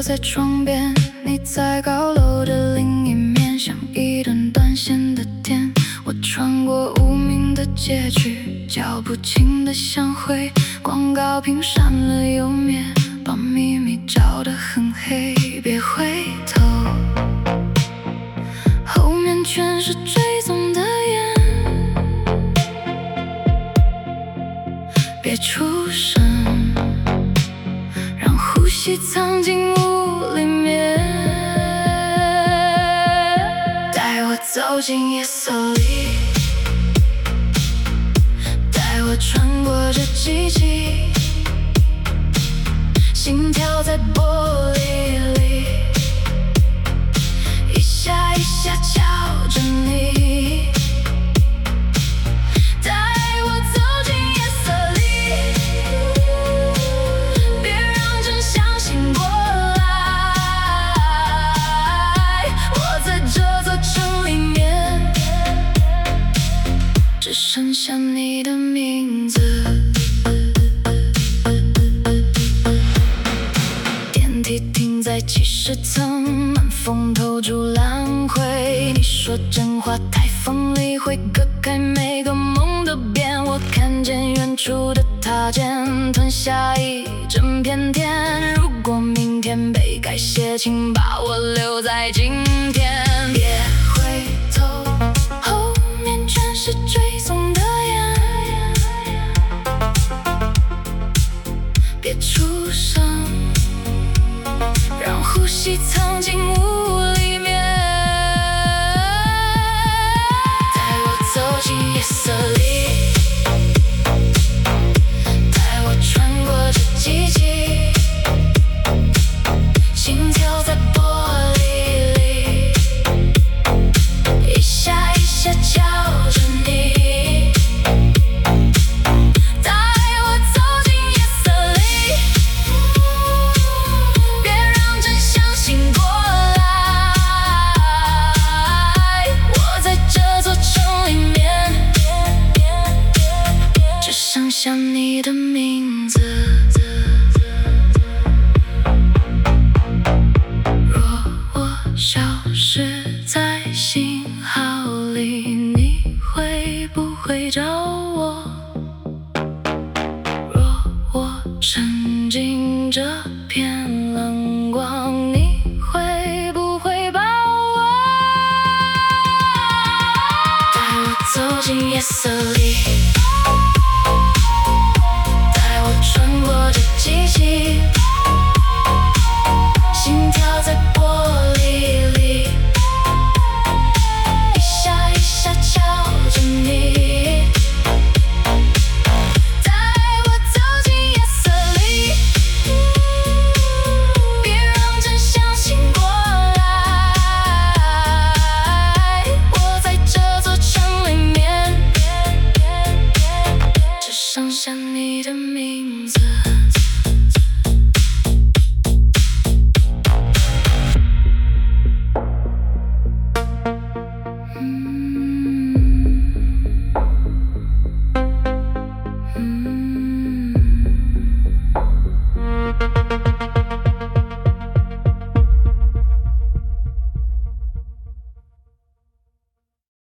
在窗边，你在高楼的另一面，像一段断线的天。我穿过无名的街区，脚步轻的像灰，广告屏闪了又灭，把秘密照得很黑。别回头，后面全是追踪的眼，别出声，让呼吸藏进雾里面，带我走进夜色里，带我穿过这寂静，心跳在玻璃里，一下一下敲着你，带我走进夜色里，别让真相醒过来。我在这座城里面，只剩下你的名字。电梯停在70层，满风透出蓝灰。你说真话太锋利，会割开每个梦的边。我看见远处的塔尖，吞下一整片天。如果明天被改写，请把我留在今天。别回头，后面全是追踪的眼，别出声，让呼吸藏进雾里面，带我走进夜色里，带我穿过这寂静，心跳在玻璃里，一下一下敲着你，带我走进夜色里，别让真相醒过来。我在这座城里面，只剩下你的名字。若我消失在信号里，你会不会找我？若我沉进这片冷光，你会不会抱我？带我走进夜色里，带我穿过这寂静，